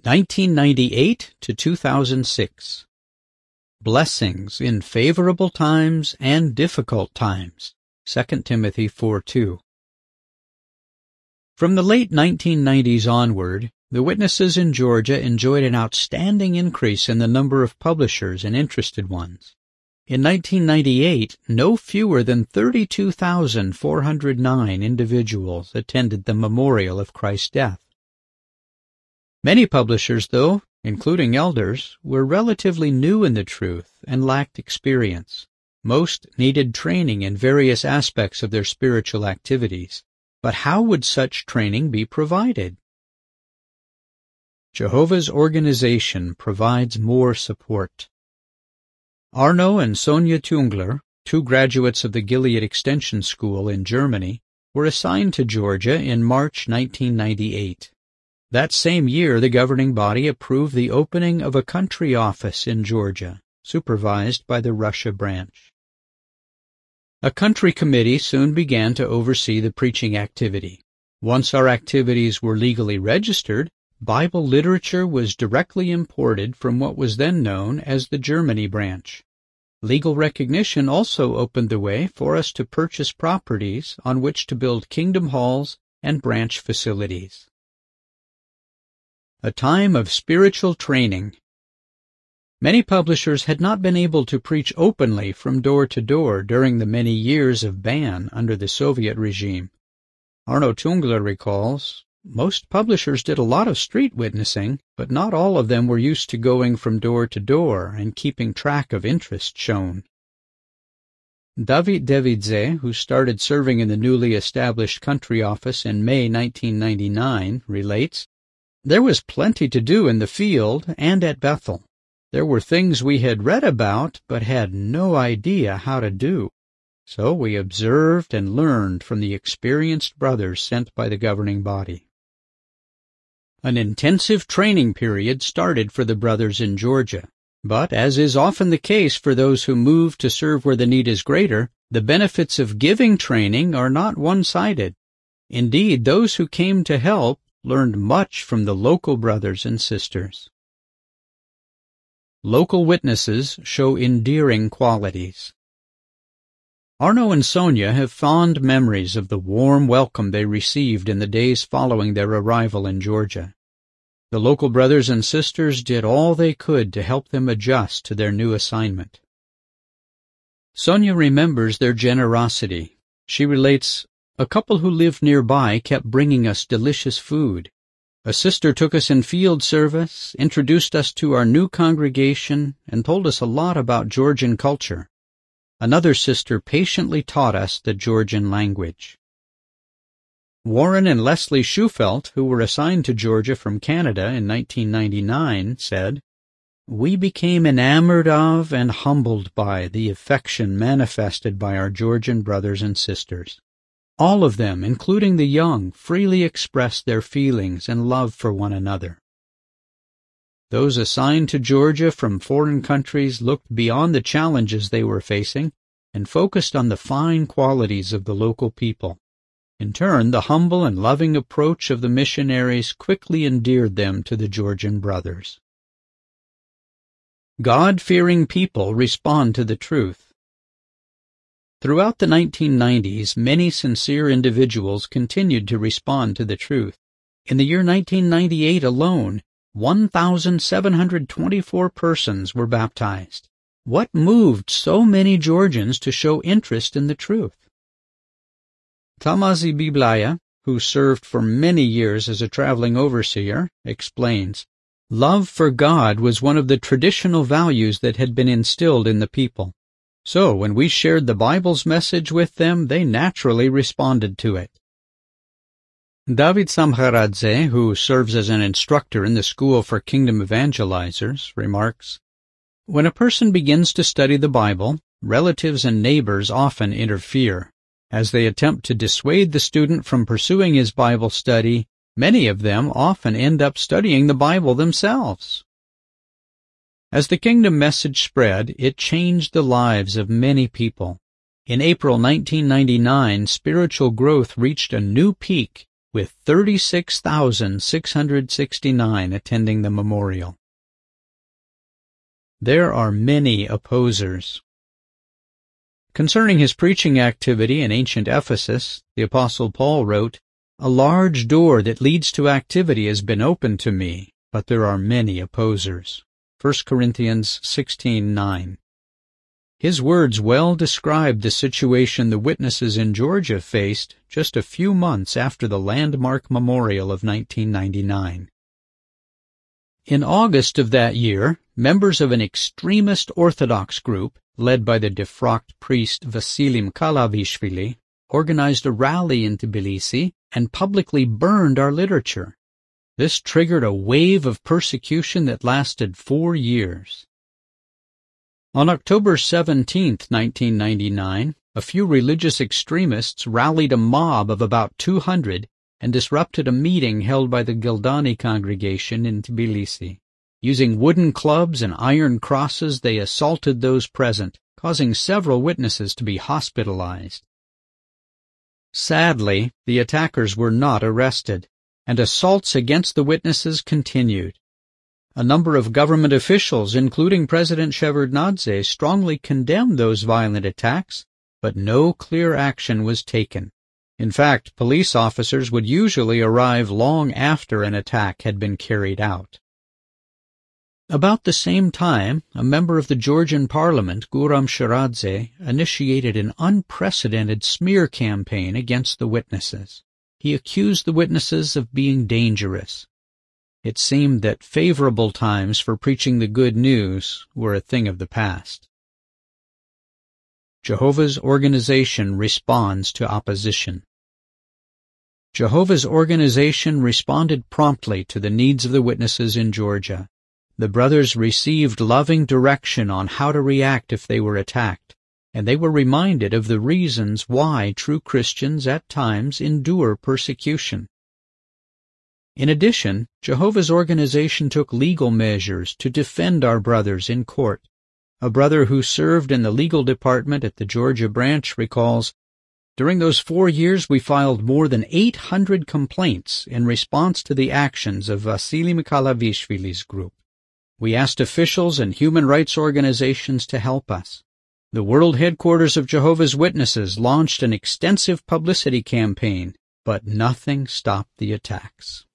1998 to 2006. Blessings in Favorable Times and Difficult Times. 2 Timothy 4:2. From the late 1990s onward, the witnesses in Georgia enjoyed an outstanding increase in the number of publishers and interested ones. In 1998, no fewer than 32,409 individuals attended the memorial of Christ's death. Many publishers, though, including elders, were relatively new in the truth and lacked experience. Most needed training in various aspects of their spiritual activities. But how would such training be provided? Jehovah's Organization provides more support. Arno and Sonja Tungler, two graduates of the Gilead Extension School in Germany, were assigned to Georgia in March 1998. That same year, the governing body approved the opening of a country office in Georgia, supervised by the Russia branch. A country committee soon began to oversee the preaching activity. Once our activities were legally registered, Bible literature was directly imported from what was then known as the Germany branch. Legal recognition also opened the way for us to purchase properties on which to build kingdom halls and branch facilities. A time of spiritual training. Many publishers had not been able to preach openly from door to door during the many years of ban under the Soviet regime. Arno Tungler recalls, most publishers did a lot of street witnessing, but not all of them were used to going from door to door and keeping track of interest shown. David Devidze, who started serving in the newly established country office in May 1999, relates, "There was plenty to do in the field and at Bethel. There were things we had read about but had no idea how to do. So we observed and learned from the experienced brothers sent by the governing body." An intensive training period started for the brothers in Georgia, but as is often the case for those who move to serve where the need is greater, the benefits of giving training are not one-sided. Indeed, those who came to help learned much from the local brothers and sisters. Local witnesses show endearing qualities. Arno and Sonja have fond memories of the warm welcome they received in the days following their arrival in Georgia. The local brothers and sisters did all they could to help them adjust to their new assignment. Sonja remembers their generosity. She relates, "A couple who lived nearby kept bringing us delicious food. A sister took us in field service, introduced us to our new congregation, and told us a lot about Georgian culture. Another sister patiently taught us the Georgian language." Warren and Leslie Schufelt, who were assigned to Georgia from Canada in 1999, said, "We became enamored of and humbled by the affection manifested by our Georgian brothers and sisters. All of them, including the young, freely expressed their feelings and love for one another." Those assigned to Georgia from foreign countries looked beyond the challenges they were facing and focused on the fine qualities of the local people. In turn, the humble and loving approach of the missionaries quickly endeared them to the Georgian brothers. God-fearing people respond to the truth. Throughout the 1990s, many sincere individuals continued to respond to the truth. In the year 1998 alone, 1,724 persons were baptized. What moved so many Georgians to show interest in the truth? Tamazi Biblaya, who served for many years as a traveling overseer, explains, "Love for God was one of the traditional values that had been instilled in the people. So when we shared the Bible's message with them, they naturally responded to it." David Samharadze, who serves as an instructor in the School for Kingdom Evangelizers, remarks, "When a person begins to study the Bible, relatives and neighbors often interfere. As they attempt to dissuade the student from pursuing his Bible study, many of them often end up studying the Bible themselves." As the kingdom message spread, it changed the lives of many people. In April 1999, spiritual growth reached a new peak, with 36,669 attending the memorial. There are many opposers. Concerning his preaching activity in ancient Ephesus, the Apostle Paul wrote, "A large door that leads to activity has been opened to me, but there are many opposers." 1 Corinthians 16:9. His words well describe the situation the witnesses in Georgia faced just a few months after the landmark memorial of 1999. In August of that year, members of an extremist Orthodox group, led by the defrocked priest Vasily Mkalavishvili, organized a rally in Tbilisi and publicly burned our literature. This triggered a wave of persecution that lasted 4 years. On October 17, 1999, a few religious extremists rallied a mob of about 200 and disrupted a meeting held by the Gildani congregation in Tbilisi. Using wooden clubs and iron crosses, they assaulted those present, causing several witnesses to be hospitalized. Sadly, the attackers were not arrested, and assaults against the witnesses continued. A number of government officials, including President Shevardnadze, strongly condemned those violent attacks, but no clear action was taken. In fact, police officers would usually arrive long after an attack had been carried out. About the same time, a member of the Georgian parliament, Guram Sharadze, initiated an unprecedented smear campaign against the witnesses. He accused the witnesses of being dangerous. It seemed that favorable times for preaching the good news were a thing of the past. Jehovah's Organization responds to opposition. Jehovah's Organization responded promptly to the needs of the witnesses in Georgia. The brothers received loving direction on how to react if they were attacked, and they were reminded of the reasons why true Christians at times endure persecution. In addition, Jehovah's Organization took legal measures to defend our brothers in court. A brother who served in the legal department at the Georgia branch recalls, "During those 4 years we filed more than 800 complaints in response to the actions of Vasily Mkalavishvili's group. We asked officials and human rights organizations to help us. The world headquarters of Jehovah's Witnesses launched an extensive publicity campaign, but nothing stopped the attacks."